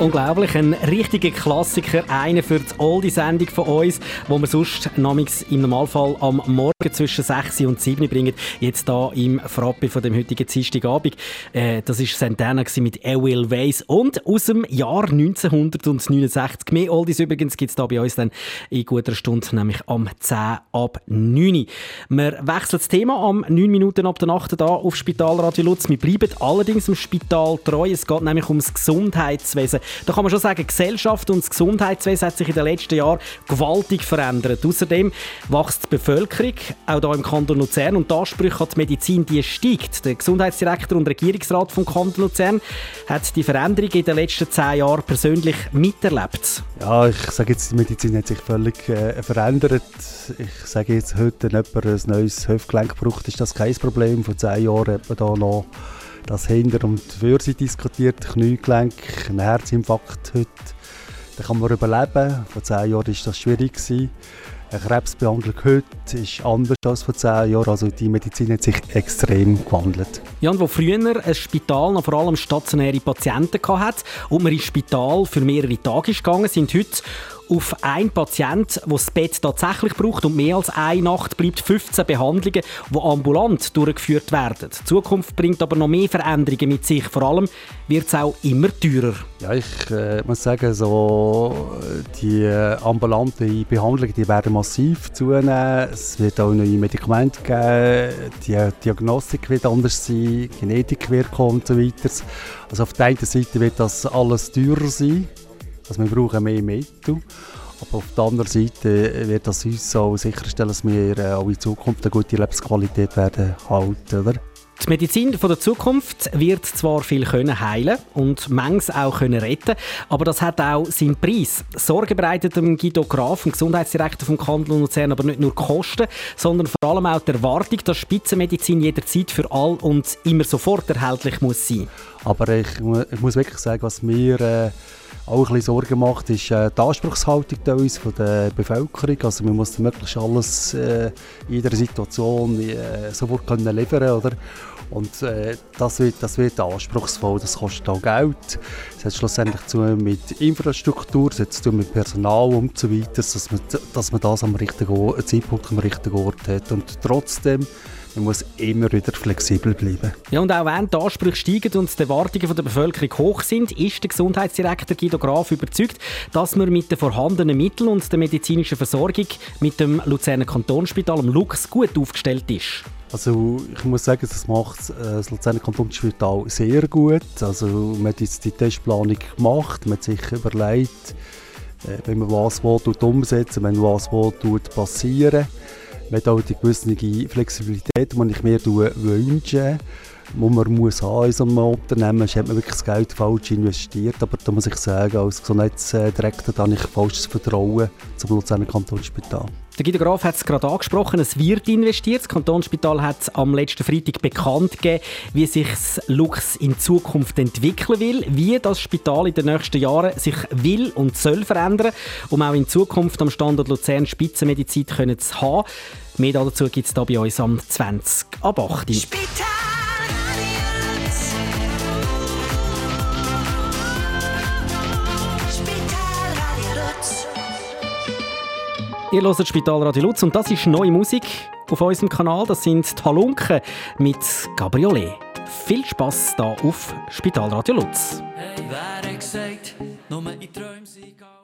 Unglaublich, ein richtiger Klassiker, einer für die Oldie-Sendung von uns, wo wir sonst namens im Normalfall am Morgen zwischen 6 und 7 bringen. Jetzt hier im Frappe von dem heutigen Dienstagabend. Das war Santana mit «I Will Ways» und aus dem Jahr 1969. Mehr Oldies übrigens gibt es hier bei uns dann in guter Stunde, nämlich am 10 ab 9. Wir wechseln das Thema am 9 Minuten ab der Nacht hier auf Spitalradio Lutz. Wir bleiben allerdings im Spital treu. Es geht nämlich ums Gesundheitswesen. Da kann man schon sagen, die Gesellschaft und das Gesundheitswesen hat sich in den letzten Jahren gewaltig verändert. Außerdem wächst die Bevölkerung, auch hier im Kanton Luzern, und die Ansprüche an die Medizin, die steigt. Der Gesundheitsdirektor und Regierungsrat vom Kanton Luzern hat die Veränderung in den letzten 10 Jahren persönlich miterlebt. Ja, ich sage jetzt, die Medizin hat sich völlig verändert. Ich sage jetzt, heute, wenn jemand ein neues Hüftgelenk braucht, ist das kein Problem. Vor 10 Jahren hat man da noch das Hinter- und Fürse diskutiert, Kniegelenk, ein Herzinfarkt heute. Da kann man überleben. Vor 10 Jahren war das schwierig. Eine Krebsbehandlung heute ist anders als vor 10 Jahren. Also die Medizin hat sich extrem gewandelt. Ja, und wo früher ein Spital noch vor allem stationäre Patienten hatte und man ins Spital für mehrere Tage ist gegangen, sind heute auf einen Patient, der das Bett tatsächlich braucht und mehr als eine Nacht bleibt, 15 Behandlungen, die ambulant durchgeführt werden. Die Zukunft bringt aber noch mehr Veränderungen mit sich. Vor allem wird es auch immer teurer. Ja, ich muss sagen, so, die ambulanten Behandlungen die werden massiv zunehmen. Es wird auch neue Medikamente geben, die Diagnostik wird anders sein, Genetik wird kommen und so weiter. Also auf der einen Seite wird das alles teurer sein. Also wir brauchen mehr Mittel, aber auf der anderen Seite wird das uns auch sicherstellen, dass wir auch in Zukunft eine gute Lebensqualität werden halten, oder? Die Medizin der Zukunft wird zwar viel heilen und manches auch retten, aber das hat auch seinen Preis. Sorge bereitet dem Guido Graf, dem Gesundheitsdirektor vom Kanton Luzern, aber nicht nur Kosten, sondern vor allem auch die Erwartung, dass Spitzenmedizin jederzeit für alle und immer sofort erhältlich muss sein. Aber ich muss wirklich sagen, was mir auch ein bisschen Sorgen macht, ist die Anspruchshaltung von der Bevölkerung. Also man muss möglichst alles in jeder Situation sofort liefern können, oder? Und das wird anspruchsvoll, das kostet auch Geld. Es hat schlussendlich zu tun mit Infrastruktur, es hat zu tun mit Personal und so weiter, dass man das am richtigen Zeitpunkt am richtigen Ort hat. Und trotzdem, man muss immer wieder flexibel bleiben. Ja, und auch wenn die Ansprüche steigen und die Erwartungen der Bevölkerung hoch sind, ist der Gesundheitsdirektor Guido Graf überzeugt, dass man mit den vorhandenen Mitteln und der medizinischen Versorgung mit dem Luzerner Kantonsspital, dem LUX, gut aufgestellt ist. Also ich muss sagen, das macht das Luzerner Kantonsspital sehr gut. Also man hat jetzt die Testplanung gemacht, man hat sich überlegt, wenn man was umsetzen, wenn was passieren. Man hat auch die gewisse Flexibilität, die ich mir wünsche, die man muss haben in so einem Unternehmen. Hat man wirklich das Geld falsch investiert, aber da muss ich sagen, als Gesundheitsdirektor habe ich falsches Vertrauen zum Luzerner Kantonsspital. Der Guido Graf hat es gerade angesprochen, es wird investiert. Das Kantonsspital hat am letzten Freitag bekannt gegeben, wie sich das LUX in Zukunft entwickeln will, wie das Spital in den nächsten Jahren sich will und soll verändern, um auch in Zukunft am Standort Luzern Spitzenmedizin zu haben. Mehr dazu gibt es hier bei uns am 20 ab 8. Ihr hört Spitalradio Lutz und das ist neue Musik auf unserem Kanal. Das sind die Halunken mit Cabriolet. Viel Spass hier auf Spitalradio Lutz. Hey, wer hat gesagt, nur in Träumen sein kann?